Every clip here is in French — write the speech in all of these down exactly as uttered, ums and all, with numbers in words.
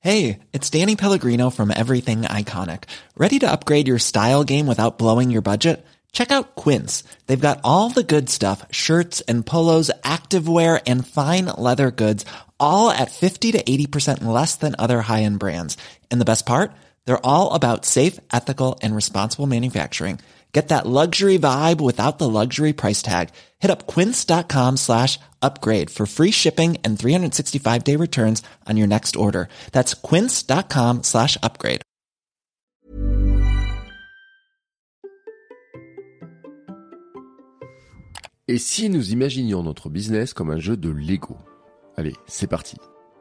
Hey, it's Danny Pellegrino from Everything Iconic. Ready to upgrade your style game without blowing your budget? Check out Quince. They've got all the good stuff, shirts and polos, activewear, and fine leather goods, all at fifty to eighty percent less than other high-end brands. And the best part? They're all about safe, ethical, and responsible manufacturing. Get that luxury vibe without the luxury price tag. Hit up quince.com slash upgrade for free shipping and three sixty-five day returns on your next order. That's quince.com slash upgrade. Et si nous imaginions notre business comme un jeu de Lego? Allez, c'est parti.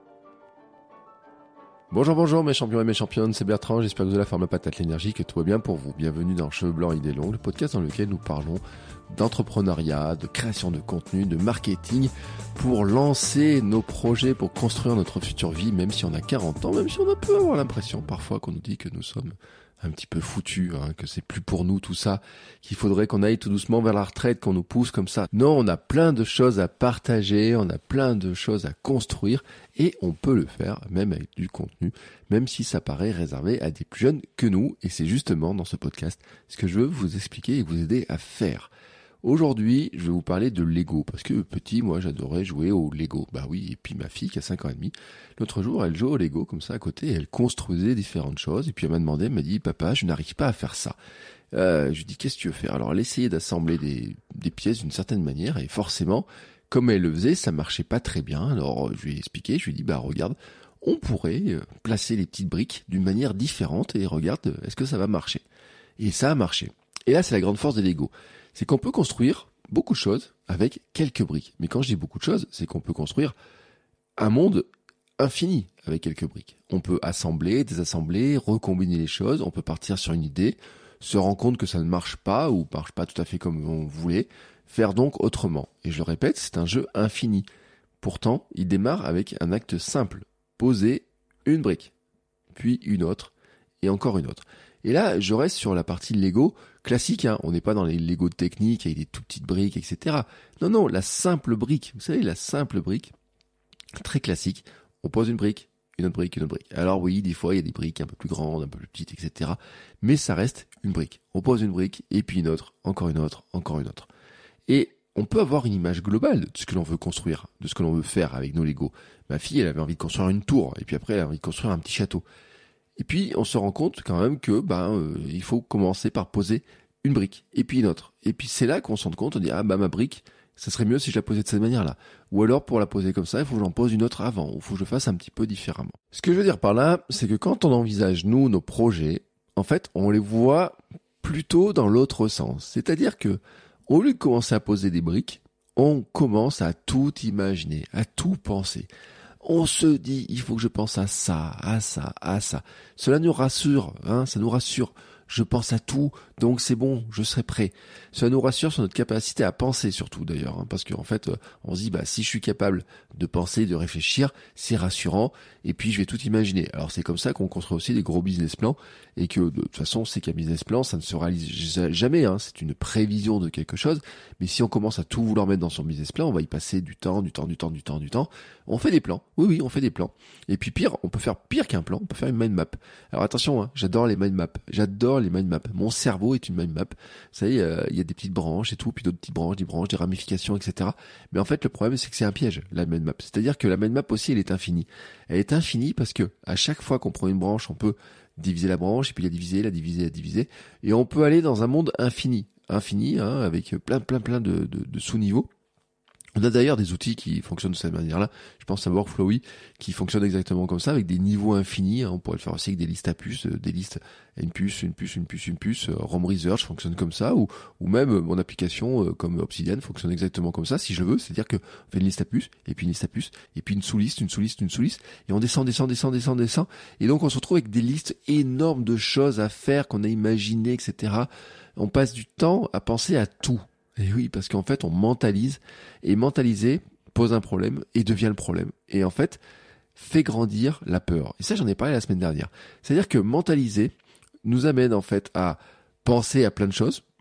Bonjour, bonjour mes champions et mes championnes, c'est Bertrand, j'espère que vous avez la forme, la patate, l'énergie, que tout va bien pour vous. Bienvenue dans Cheveux Blancs, Idées Longues, le podcast dans lequel nous parlons d'entrepreneuriat, de création de contenu, de marketing, pour lancer nos projets, pour construire notre future vie, même si on a quarante ans, même si on a peut avoir l'impression parfois qu'on nous dit que nous sommes un petit peu foutus, hein, que c'est plus pour nous tout ça, qu'il faudrait qu'on aille tout doucement vers la retraite, qu'on nous pousse comme ça. Non, on a plein de choses à partager, on a plein de choses à construire et on peut le faire même avec du contenu, même si ça paraît réservé à des plus jeunes que nous. Et c'est justement dans ce podcast ce que je veux vous expliquer et vous aider à faire. Aujourd'hui, je vais vous parler de Lego, parce que petit, moi, j'adorais jouer au Lego. Bah oui, et puis ma fille, qui a cinq ans et demi, l'autre jour, elle jouait au Lego, comme ça, à côté, et elle construisait différentes choses, et puis elle m'a demandé, elle m'a dit, papa, je n'arrive pas à faire ça. Euh, je lui dis, qu'est-ce que tu veux faire? Alors, elle essayait d'assembler des, des pièces d'une certaine manière, et forcément, comme elle le faisait, ça marchait pas très bien. Alors, je lui ai expliqué, je lui ai dit, bah, regarde, on pourrait placer les petites briques d'une manière différente, et regarde, est-ce que ça va marcher? Et ça a marché. Et là, c'est la grande force des Lego. C'est qu'on peut construire beaucoup de choses avec quelques briques. Mais quand je dis beaucoup de choses, c'est qu'on peut construire un monde infini avec quelques briques. On peut assembler, désassembler, recombiner les choses, on peut partir sur une idée, se rendre compte que ça ne marche pas ou marche pas tout à fait comme on voulait, faire donc autrement. Et je le répète, c'est un jeu infini. Pourtant, il démarre avec un acte simple. Poser une brique, puis une autre, et encore une autre. Et là, je reste sur la partie Lego classique, hein. On n'est pas dans les Lego techniques avec des tout petites briques, et cetera. Non, non, la simple brique. Vous savez, la simple brique, très classique. On pose une brique, une autre brique, une autre brique. Alors oui, des fois, il y a des briques un peu plus grandes, un peu plus petites, et cetera. Mais ça reste une brique. On pose une brique, et puis une autre, encore une autre, encore une autre. Et on peut avoir une image globale de ce que l'on veut construire, de ce que l'on veut faire avec nos Lego. Ma fille, elle avait envie de construire une tour, et puis après, elle a envie de construire un petit château. Et puis, on se rend compte quand même que, ben, euh, il faut commencer par poser une brique, et puis une autre. Et puis, c'est là qu'on se rend compte, on dit, ah, bah, ma brique, ça serait mieux si je la posais de cette manière-là. Ou alors, pour la poser comme ça, il faut que j'en pose une autre avant, ou il faut que je fasse un petit peu différemment. Ce que je veux dire par là, c'est que quand on envisage, nous, nos projets, en fait, on les voit plutôt dans l'autre sens. C'est-à-dire que, au lieu de commencer à poser des briques, on commence à tout imaginer, à tout penser. On se dit, il faut que je pense à ça, à ça, à ça. Cela nous rassure, hein, ça nous rassure. Je pense à tout, donc c'est bon, je serai prêt. Cela nous rassure sur notre capacité à penser surtout d'ailleurs, hein, parce qu'en fait, on se dit, bah si je suis capable de penser, de réfléchir, c'est rassurant, et puis je vais tout imaginer. Alors c'est comme ça qu'on construit aussi des gros business plans, et que de toute façon, c'est qu'un business plan, ça ne se réalise jamais, hein, c'est une prévision de quelque chose, mais si on commence à tout vouloir mettre dans son business plan, on va y passer du temps, du temps, du temps, du temps, du temps. On fait des plans, oui, oui, on fait des plans. Et puis pire, on peut faire pire qu'un plan, on peut faire une mind map. Alors attention, hein, j'adore les mind maps, j'adore les mind maps. Mon cerveau est une mind map. Vous savez, euh, il y a des petites branches et tout, puis d'autres petites branches, des branches, des ramifications, et cetera. Mais en fait, le problème, c'est que c'est un piège, la mind map. C'est-à-dire que la mind map aussi, elle est infinie. Elle est infinie parce que à chaque fois qu'on prend une branche, on peut diviser la branche, et puis la diviser, la diviser, la diviser, et on peut aller dans un monde infini. Infini, hein, avec plein, plein, plein de, de, de sous-niveaux. On a d'ailleurs des outils qui fonctionnent de cette manière-là. Je pense à Workflowy qui fonctionne exactement comme ça, avec des niveaux infinis. On pourrait le faire aussi avec des listes à puces, des listes une puce, une puce, une puce, une puce. Rom Research fonctionne comme ça, ou ou même mon application comme Obsidian fonctionne exactement comme ça, si je veux. C'est-à-dire que on fait une liste à puces, et puis une liste à puces, et puis une sous-liste, une sous-liste, une sous-liste, et on descend, descend, descend, descend, descend. Et donc on se retrouve avec des listes énormes de choses à faire qu'on a imaginées, et cetera. On passe du temps à penser à tout. Et oui, parce qu'en fait, on mentalise, et mentaliser pose un problème et devient le problème. Et en fait, fait grandir la peur. Et ça, j'en ai parlé la semaine dernière. C'est-à-dire que mentaliser nous amène en fait à penser à plein de choses.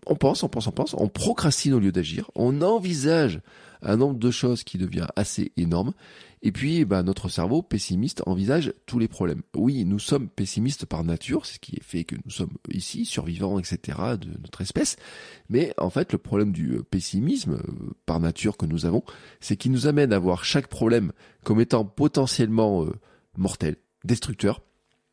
on pense, on pense, on pense, on procrastine au lieu d'agir, on envisage un nombre de choses qui devient assez énorme, et puis bah, notre cerveau pessimiste envisage tous les problèmes. Oui, nous sommes pessimistes par nature, c'est ce qui fait que nous sommes ici, survivants, et cetera, de notre espèce, mais en fait le problème du pessimisme euh, par nature que nous avons, c'est qu'il nous amène à voir chaque problème comme étant potentiellement euh, mortel, destructeur.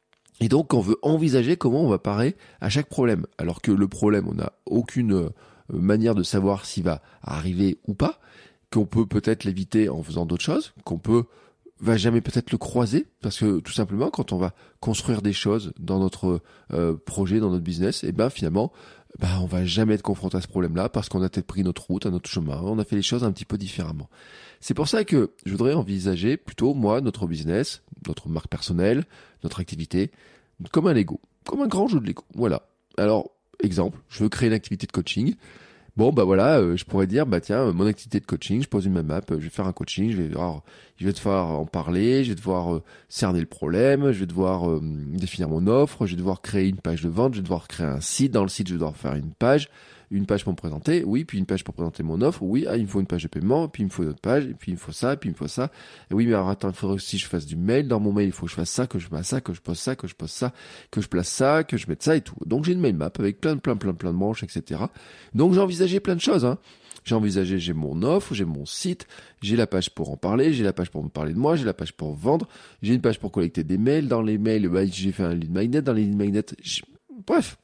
Et donc, on veut envisager comment on va parer à chaque problème. Alors que le problème, on n'a aucune euh, manière de savoir s'il va arriver ou pas, qu'on peut peut-être l'éviter en faisant d'autres choses, qu'on peut va jamais peut-être le croiser, parce que tout simplement, quand on va construire des choses dans notre euh, projet, dans notre business, et ben finalement, ben on va jamais être confronté à ce problème-là, parce qu'on a peut-être pris notre route, un autre chemin, on a fait les choses un petit peu différemment. C'est pour ça que je voudrais envisager plutôt, moi, notre business, notre marque personnelle, notre activité, comme un Lego, comme un grand jeu de Lego. Voilà. Alors, exemple, je veux créer une activité de coaching. Bon, bah voilà, euh, je pourrais dire, bah tiens, mon activité de coaching, je pose une map, je vais faire un coaching, je vais devoir, je vais devoir en parler, je vais devoir euh, cerner le problème, je vais devoir euh, définir mon offre, je vais devoir créer une page de vente, je vais devoir créer un site, dans le site, je vais devoir faire une page, une page pour me présenter, oui, puis une page pour présenter mon offre, oui, ah, il me faut une page de paiement, puis il me faut une autre page, et puis il me faut ça, puis il me faut ça, et oui, mais alors attends, il faudrait aussi que je fasse du mail, dans mon mail, il faut que je fasse ça, que je fasse ça, que je pose ça, que je pose ça, que je place ça, que je mette ça et tout. Donc j'ai une mail map avec plein, plein, plein, plein de branches, et cetera. Donc j'ai envisagé plein de choses, hein. J'ai envisagé, j'ai mon offre, j'ai mon site, j'ai la page pour en parler, j'ai la page pour me parler de moi, j'ai la page pour vendre, j'ai une page pour collecter des mails, dans les mails, bah, j'ai fait un lead magnet, dans les lead magnets, j'ai... bref.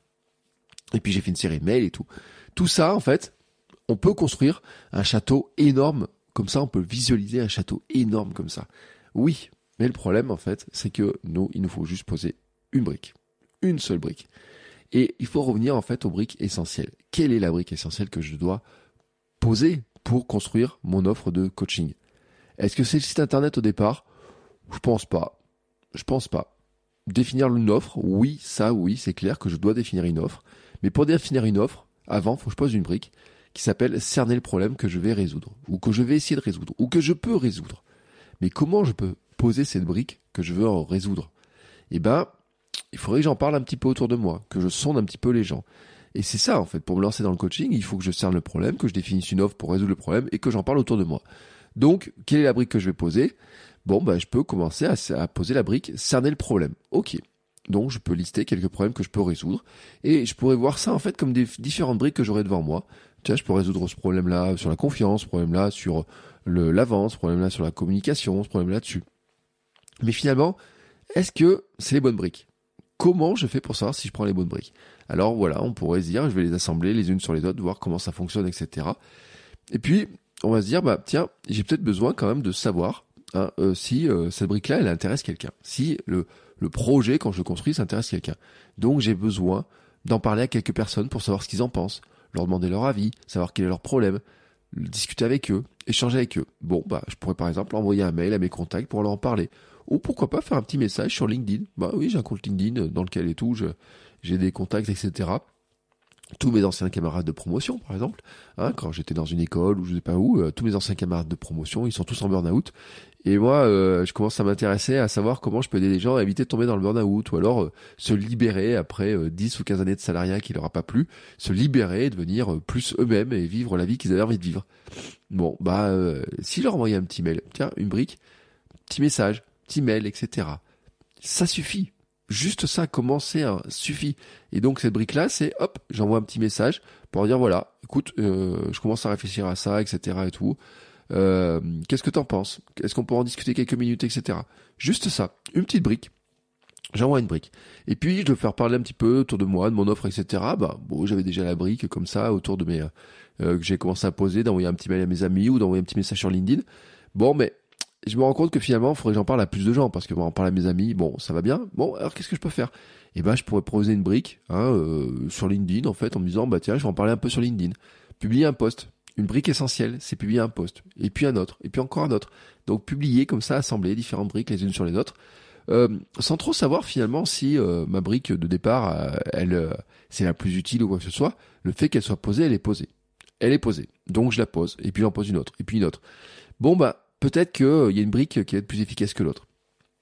Et puis j'ai fait une série de mails et tout. Tout ça, en fait, on peut construire un château énorme, comme ça, on peut visualiser un château énorme comme ça. Oui, mais le problème, en fait, c'est que nous, il nous faut juste poser une brique. Une seule brique. Et il faut revenir, en fait, aux briques essentielles. Quelle est la brique essentielle que je dois poser pour construire mon offre de coaching? Est-ce que c'est le site internet au départ? Je pense pas. Je pense pas. Définir une offre, oui, ça, oui, c'est clair que je dois définir une offre. Mais pour définir une offre, avant, il faut que je pose une brique qui s'appelle cerner le problème que je vais résoudre, ou que je vais essayer de résoudre, ou que je peux résoudre. Mais comment je peux poser cette brique que je veux en résoudre? Eh ben, il faudrait que j'en parle un petit peu autour de moi, que je sonde un petit peu les gens. Et c'est ça, en fait, pour me lancer dans le coaching, il faut que je cerne le problème, que je définisse une offre pour résoudre le problème, et que j'en parle autour de moi. Donc, quelle est la brique que je vais poser? Bon, bah, je peux commencer à, à poser la brique, cerner le problème. Ok. Donc, je peux lister quelques problèmes que je peux résoudre. Et je pourrais voir ça, en fait, comme des différentes briques que j'aurai devant moi. Tiens, je peux résoudre ce problème-là sur la confiance, ce problème-là sur le, l'avance, ce problème-là sur la communication, ce problème-là dessus. Mais finalement, est-ce que c'est les bonnes briques? Comment je fais pour savoir si je prends les bonnes briques? Alors voilà, on pourrait se dire, je vais les assembler les unes sur les autres, voir comment ça fonctionne, et cetera. Et puis, on va se dire, bah tiens, j'ai peut-être besoin quand même de savoir hein, euh, si euh, cette brique-là, elle intéresse quelqu'un. Si le Le projet, quand je le construis, ça intéresse quelqu'un. Donc, j'ai besoin d'en parler à quelques personnes pour savoir ce qu'ils en pensent, leur demander leur avis, savoir quel est leur problème, discuter avec eux, échanger avec eux. Bon, bah, je pourrais par exemple envoyer un mail à mes contacts pour leur en parler. Ou pourquoi pas faire un petit message sur LinkedIn. Bah oui, j'ai un compte LinkedIn dans lequel et tout, je, j'ai des contacts, et cetera. Tous mes anciens camarades de promotion, par exemple, hein, quand j'étais dans une école ou je sais pas où, euh, tous mes anciens camarades de promotion, ils sont tous en burn-out. Et moi, euh, je commence à m'intéresser à savoir comment je peux aider les gens à éviter de tomber dans le burn-out, ou alors euh, se libérer après euh, dix ou quinze années de salariat qui leur a pas plu, se libérer, devenir euh, plus eux-mêmes et vivre la vie qu'ils avaient envie de vivre. Bon, bah, euh, si je leur envoyais un petit mail, tiens, une brique, petit message, petit mail, et cetera. Ça suffit. Juste ça, commencer, hein, suffit. Et donc cette brique-là, c'est hop, j'envoie un petit message pour dire voilà, écoute, euh, je commence à réfléchir à ça, et cetera et tout. Euh, qu'est-ce que t'en penses? Est-ce qu'on peut en discuter quelques minutes, et cetera. Juste ça, une petite brique. J'envoie une brique. Et puis je dois faire parler un petit peu autour de moi, de mon offre, et cetera. Bah bon, j'avais déjà la brique comme ça autour de mes euh, que j'ai commencé à poser, d'envoyer un petit mail à mes amis ou d'envoyer un petit message sur LinkedIn. Bon, mais je me rends compte que finalement, il faudrait que j'en parle à plus de gens, parce que bon, en parler à mes amis, bon, ça va bien. Bon, alors qu'est-ce que je peux faire? Eh ben, je pourrais proposer une brique, hein, euh, sur LinkedIn, en fait, en me disant, bah tiens, je vais en parler un peu sur LinkedIn. Publier un post. Une brique essentielle, c'est publier un post. Et puis un autre. Et puis encore un autre. Donc, publier comme ça, assembler différentes briques les unes sur les autres. Euh, sans trop savoir finalement si euh, ma brique de départ, euh, elle, euh, c'est la plus utile ou quoi que ce soit. Le fait qu'elle soit posée, elle est posée. Elle est posée. Donc, je la pose. Et puis, j'en pose une autre. Et puis une autre. Bon, bah, peut-être qu'il y a une brique qui va être plus efficace que l'autre.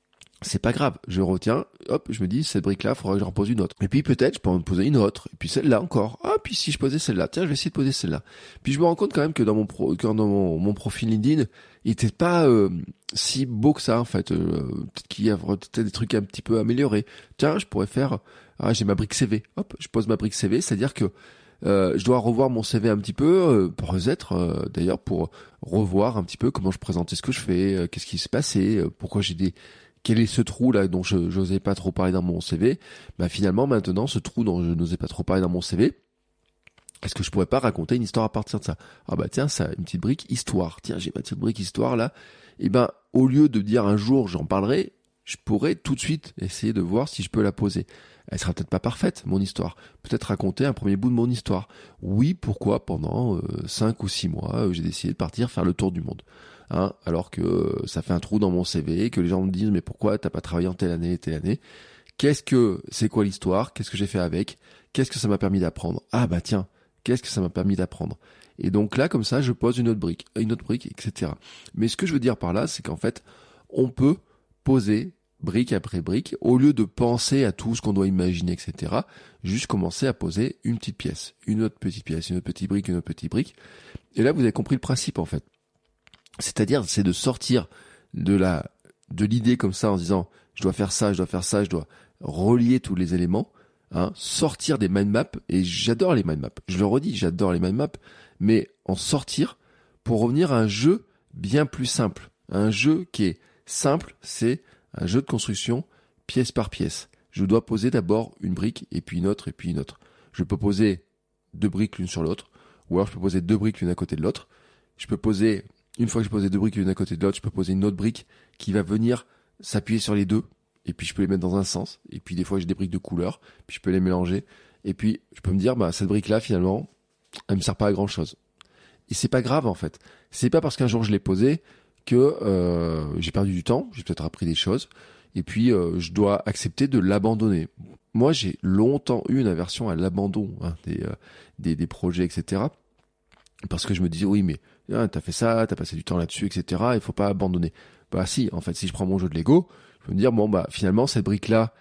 c'est pas grave, je retiens, hop, je me dis, cette brique-là, il faudra que je repose une autre. Et puis peut-être, je peux en poser une autre, et puis celle-là encore. Ah, puis si je posais celle-là, tiens, je vais essayer de poser celle-là. Puis je me rends compte quand même que dans mon pro, que dans mon, mon profil LinkedIn, il était pas euh, si beau que ça, en fait. Euh, peut-être qu'il y a peut-être des trucs un petit peu améliorés. Tiens, je pourrais faire, ah, j'ai ma brique C V. Hop, je pose ma brique C V, c'est-à-dire que Euh, je dois revoir mon C V un petit peu, euh, peut-être euh, d'ailleurs pour revoir un petit peu comment je présentais ce que je fais, euh, qu'est-ce qui s'est passé, euh, pourquoi j'ai des, quel est ce trou là dont je n'osais pas trop parler dans mon C V. Bah finalement maintenant ce trou dont je n'osais pas trop parler dans mon C V, est-ce que je pourrais pas raconter une histoire à partir de ça? Ah bah tiens, ça, une petite brique histoire. Tiens, j'ai ma petite brique histoire là. Et ben au lieu de dire un jour j'en parlerai, je pourrais tout de suite essayer de voir si je peux la poser. Elle sera peut-être pas parfaite, mon histoire. Peut-être raconter un premier bout de mon histoire. Oui, pourquoi pendant euh, cinq ou six mois, euh, j'ai décidé de partir faire le tour du monde. Hein, alors que euh, ça fait un trou dans mon C V, que les gens me disent mais pourquoi t'as pas travaillé en telle année et telle année? Qu'est-ce que c'est quoi l'histoire? Qu'est-ce que j'ai fait avec? Qu'est-ce que ça m'a permis d'apprendre? Ah bah tiens, qu'est-ce que ça m'a permis d'apprendre? Et donc là, comme ça, je pose une autre brique, une autre brique, et cetera. Mais ce que je veux dire par là, c'est qu'en fait, on peut poser brique après brique, au lieu de penser à tout ce qu'on doit imaginer, et cetera, juste commencer à poser une petite pièce, une autre petite pièce, une autre petite brique, une autre petite brique. Et là, vous avez compris le principe, en fait. C'est-à-dire, c'est de sortir de la, de l'idée comme ça en se disant, je dois faire ça, je dois faire ça, je dois relier tous les éléments, hein, sortir des mind maps, et j'adore les mind maps. Je le redis, j'adore les mind maps, mais en sortir pour revenir à un jeu bien plus simple. Un jeu qui est simple, c'est un jeu de construction, pièce par pièce. Je dois poser d'abord une brique, et puis une autre, et puis une autre. Je peux poser deux briques l'une sur l'autre, ou alors je peux poser deux briques l'une à côté de l'autre. Je peux poser, une fois que j'ai posé deux briques l'une à côté de l'autre, je peux poser une autre brique qui va venir s'appuyer sur les deux, et puis je peux les mettre dans un sens, et puis des fois j'ai des briques de couleur, puis je peux les mélanger, et puis je peux me dire, bah cette brique-là, finalement, elle me sert pas à grand-chose. Et c'est pas grave, en fait. C'est pas parce qu'un jour je l'ai posée que euh, j'ai perdu du temps, j'ai peut-être appris des choses, et puis euh, je dois accepter de l'abandonner. Moi, j'ai longtemps eu une aversion à l'abandon hein, des, euh, des des projets, et cetera. Parce que je me disais, oui, mais hein, t'as fait ça, t'as passé du temps là-dessus, et cetera. Il faut pas abandonner. Bah si, en fait, si je prends mon jeu de Lego, je peux me dire, bon, bah finalement, cette brique-là,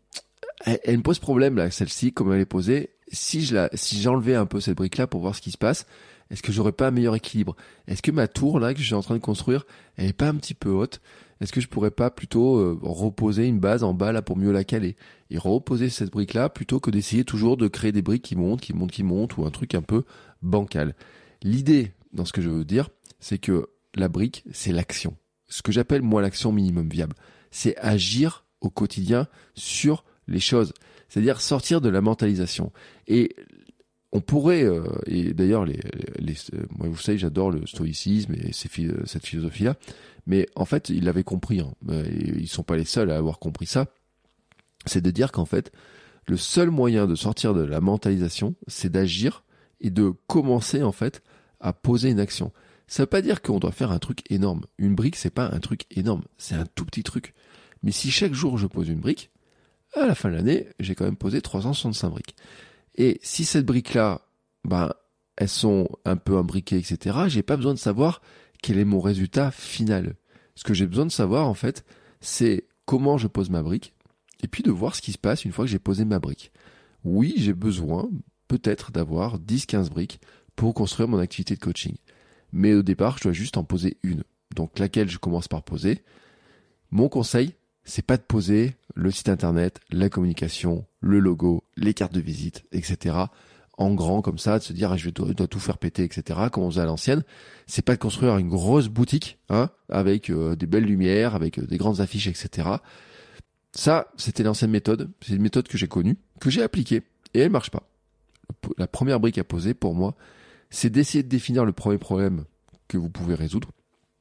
elle, elle me pose problème, là, celle-ci, comme elle est posée. Si je la, si j'enlevais un peu cette brique-là pour voir ce qui se passe, est-ce que j'aurais pas un meilleur équilibre? Est-ce que ma tour, là, que je suis en train de construire, elle est pas un petit peu haute? Est-ce que je pourrais pas plutôt euh, reposer une base en bas, là, pour mieux la caler? Et reposer cette brique-là, plutôt que d'essayer toujours de créer des briques qui montent, qui montent, qui montent, ou un truc un peu bancal. L'idée, dans ce que je veux dire, c'est que la brique, c'est l'action. Ce que j'appelle, moi, l'action minimum viable. C'est agir au quotidien sur les choses. C'est-à-dire sortir de la mentalisation. Et on pourrait, euh, et d'ailleurs, les, les, les, moi vous savez, j'adore le stoïcisme et ces, cette philosophie-là, mais en fait, ils l'avaient compris, hein, et ils sont pas les seuls à avoir compris ça, c'est de dire qu'en fait, le seul moyen de sortir de la mentalisation, c'est d'agir et de commencer en fait à poser une action. Ça veut pas dire qu'on doit faire un truc énorme. Une brique, c'est pas un truc énorme, c'est un tout petit truc. Mais si chaque jour je pose une brique, à la fin de l'année, j'ai quand même posé trois cent soixante-cinq briques. Et si cette brique-là, ben, elles sont un peu imbriquées, et cetera, j'ai pas besoin de savoir quel est mon résultat final. Ce que j'ai besoin de savoir, en fait, c'est comment je pose ma brique, et puis de voir ce qui se passe une fois que j'ai posé ma brique. Oui, j'ai besoin, peut-être, d'avoir dix à quinze briques pour construire mon activité de coaching. Mais au départ, je dois juste en poser une. Donc, laquelle je commence par poser. Mon conseil, c'est pas de poser le site internet, la communication, le logo, les cartes de visite, et cetera en grand comme ça, de se dire ah, je dois, dois tout faire péter, et cetera. Comme on faisait à l'ancienne. C'est pas de construire une grosse boutique, hein, avec euh, des belles lumières, avec euh, des grandes affiches, et cetera. Ça, c'était l'ancienne méthode. C'est une méthode que j'ai connue, que j'ai appliquée, et elle marche pas. La première brique à poser pour moi, c'est d'essayer de définir le premier problème que vous pouvez résoudre,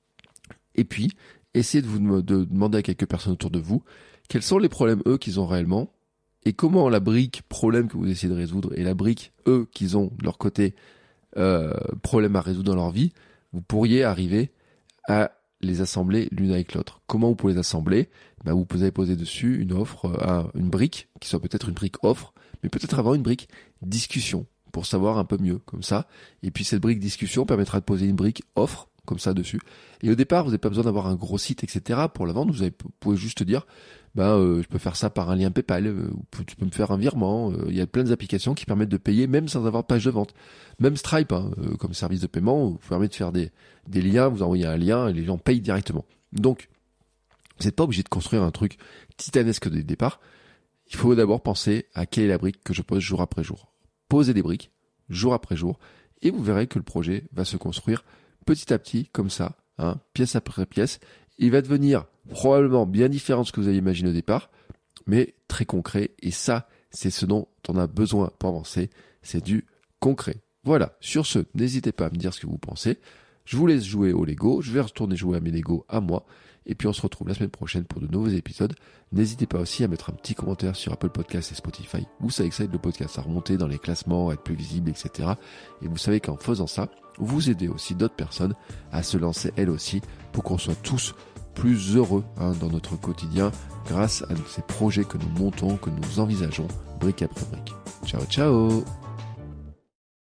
et puis essayez de vous de demander à quelques personnes autour de vous quels sont les problèmes eux qu'ils ont réellement et comment la brique problème que vous essayez de résoudre et la brique eux qu'ils ont de leur côté euh, problème à résoudre dans leur vie, vous pourriez arriver à les assembler l'une avec l'autre. Comment vous pouvez les assembler? Ben, vous pouvez poser dessus une offre, euh, une brique qui soit peut-être une brique offre, mais peut-être avoir une brique discussion pour savoir un peu mieux comme ça. Et puis cette brique discussion permettra de poser une brique offre comme ça dessus. Et au départ, vous n'avez pas besoin d'avoir un gros site, et cetera pour la vendre. Vous, avez, vous pouvez juste dire, ben, euh, je peux faire ça par un lien PayPal, euh, ou tu peux me faire un virement. Il euh, y a plein d'applications qui permettent de payer même sans avoir de page de vente. Même Stripe, hein, euh, comme service de paiement, vous permet de faire des, des liens, vous envoyez un lien et les gens payent directement. Donc, vous n'êtes pas obligé de construire un truc titanesque dès le départ. Il faut d'abord penser à quelle est la brique que je pose jour après jour. Posez des briques, jour après jour, et vous verrez que le projet va se construire petit à petit, comme ça, hein, pièce après pièce. Il va devenir probablement bien différent de ce que vous avez imaginé au départ, mais très concret, et ça, c'est ce dont on a besoin pour avancer, c'est du concret. Voilà, sur ce, n'hésitez pas à me dire ce que vous pensez. Je vous laisse jouer au Lego, je vais retourner jouer à mes Lego à moi, et puis on se retrouve la semaine prochaine pour de nouveaux épisodes. N'hésitez pas aussi à mettre un petit commentaire sur Apple Podcasts et Spotify. Vous savez que ça aide le podcast à remonter dans les classements, à être plus visible, et cetera. Et vous savez qu'en faisant ça, vous aidez aussi d'autres personnes à se lancer elles aussi pour qu'on soit tous plus heureux hein, dans notre quotidien grâce à ces projets que nous montons, que nous envisageons brique après brique. Ciao, ciao!